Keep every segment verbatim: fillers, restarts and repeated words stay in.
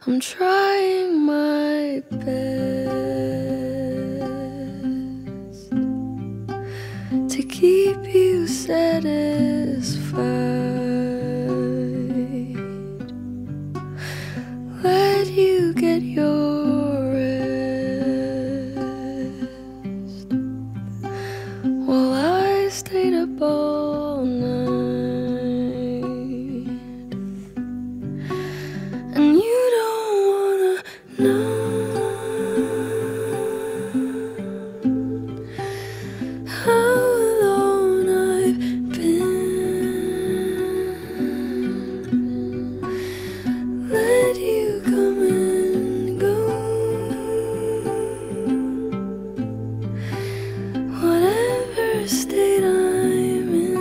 I'm trying my best to keep you satisfied. Let you get your rest while I stayed up all night. And you don't wanna know how alone I've been. Let you come and go. Whatever state I'm in,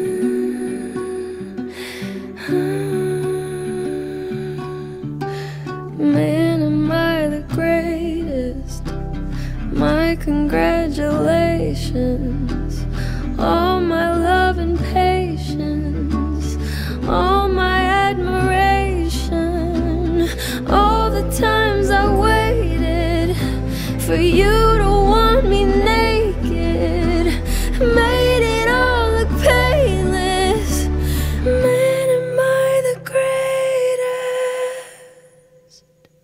man, am I the greatest? My congratulations. All my love and patience, all my admiration, all the times I waited for you to want me naked, made it all look painless. Man, am I the greatest?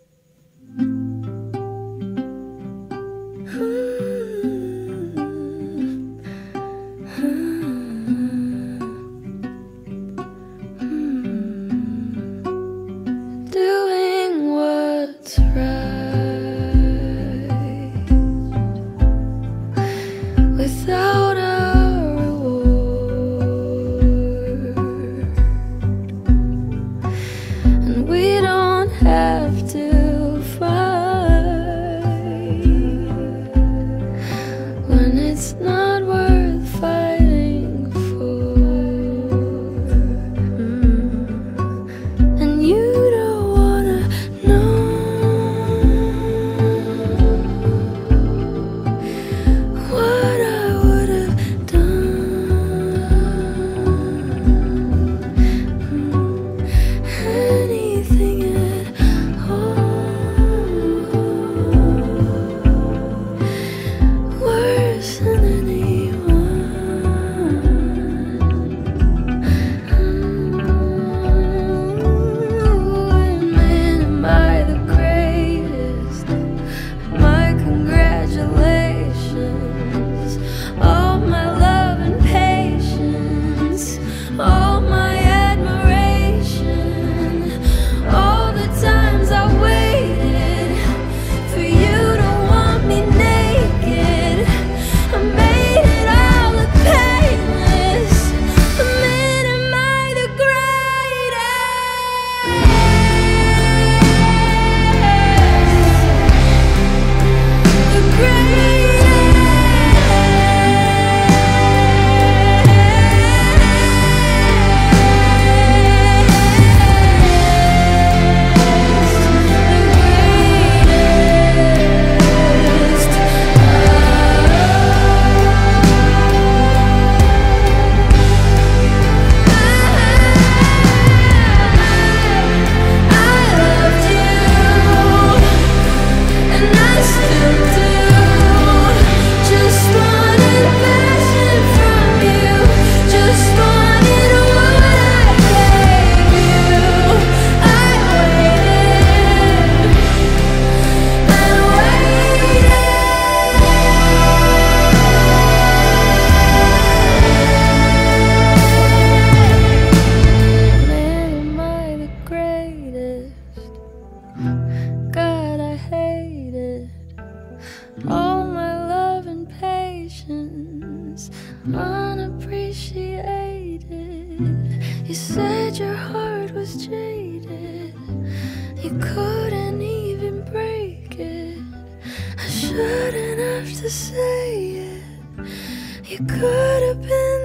Doing what's right without a reward, and we don't have to fight when it's not worth fighting for. Mm. And you don't wanna know what I would have done. Mm. Anything at all, worse than anyone. Man, am I the greatest? My congratulations. All my love and patience, all my admiration, all the times I waited for you to want me naked, I made it all look painless. Man, am I the greatest? The God, I hate it. All my love and patience unappreciated. You said your heart was jaded, you couldn't even break it. I shouldn't have to say it. You could have been